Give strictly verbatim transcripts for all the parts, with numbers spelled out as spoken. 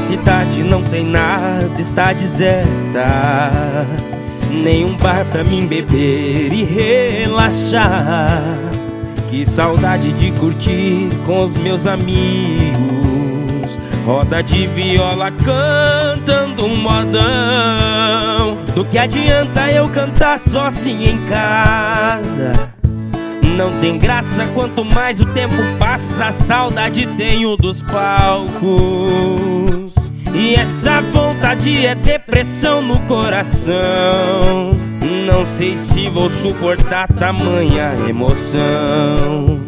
cidade não tem nada, está deserta. Nenhum bar pra mim beber e relaxar. Que saudade de curtir com os meus amigos. Roda de viola cantando um modão. Do que adianta eu cantar sozinho em casa? Não tem graça, quanto mais o tempo passa, saudade tenho dos palcos. E essa vontade é depressão no coração. Não sei se vou suportar tamanha emoção.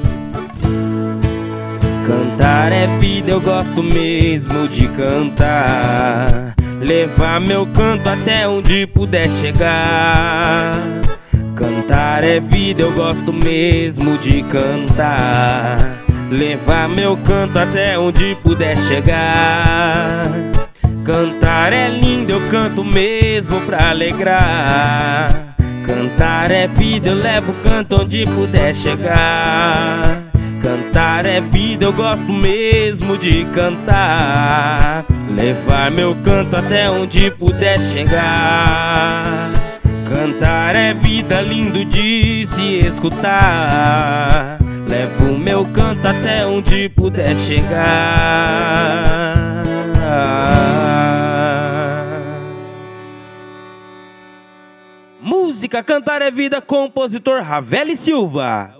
Cantar é vida, eu gosto mesmo de cantar. Levar meu canto até onde puder chegar. Cantar é vida, eu gosto mesmo de cantar. Levar meu canto até onde puder chegar. Cantar é lindo, eu canto mesmo pra alegrar. Cantar é vida, eu levo o canto onde puder chegar. Cantar é vida, eu gosto mesmo de cantar. Levar meu canto até onde puder chegar. Cantar é vida, lindo de se escutar. Levo o meu canto até onde puder chegar. Música Cantar é Vida, compositor Ravelli Silva.